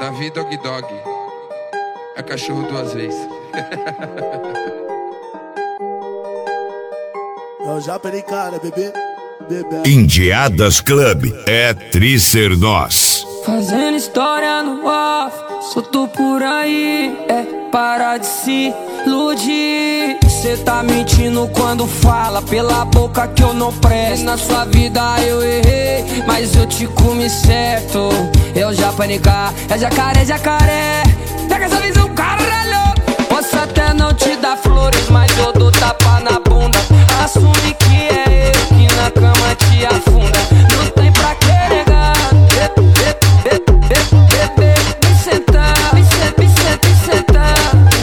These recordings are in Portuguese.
Davi Dog Dog. É cachorro duas vezes. Eu já perei cara, bebê. Indiadas Club é Trícer Nós. Fazendo história no off, solto por aí, é parar de se iludir. Cê tá mentindo quando fala pela boca que eu não presto. Na sua vida eu errei, mas eu te comi certo. Eu já panicar, é jacaré, jacaré. Pega essa visão, caralho. Posso até não te dar flores, mas eu dou tapa na bunda. Assume que é eu que na cama te afunda. Não tem pra que negar. Vem sentar, vem sentar.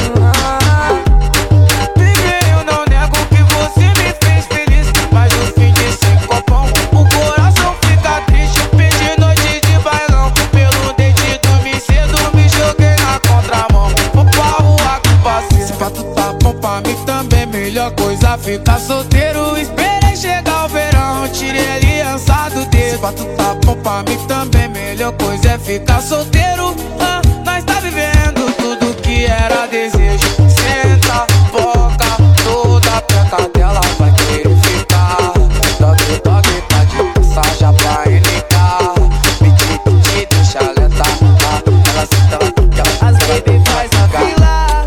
Eu não nego que você me fez feliz, mas no fim desse copão o coração fica triste. Perdi noite de bailão, pelo dente dormi cedo, me joguei na contramão. Vou pra rua com paciência. Se pra tu tá bom pra mim também, melhor coisa ficar solteiro. Esperei chegar o verão, tirei a aliança do dedo. Se pra tu tá bom pra mim também, melhor coisa é ficar solteiro. Nós tá vivendo tudo que era desejo. Senta, boca, toda a peca dela vai querer ficar. Dog, dog, tá de passagem pra NK. Pedi, deixa lenta. Ela senta, ela as baby faz a fila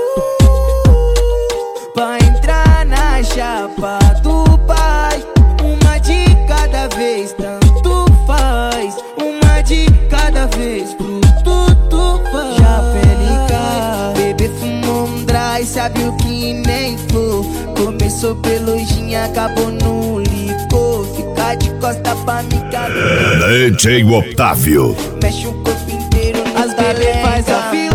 pra entrar na chapa do pai. Uma de cada vez, tanto faz. Uma de cada vez, pro tudo faz. Já pelica, bebê fumou um dry, sabe o que nem flor. Começou pelo gin, acabou no licor. Fica de costa pra me caber. DJ Otávio. Mexe o corpo inteiro, as bebê faz a fila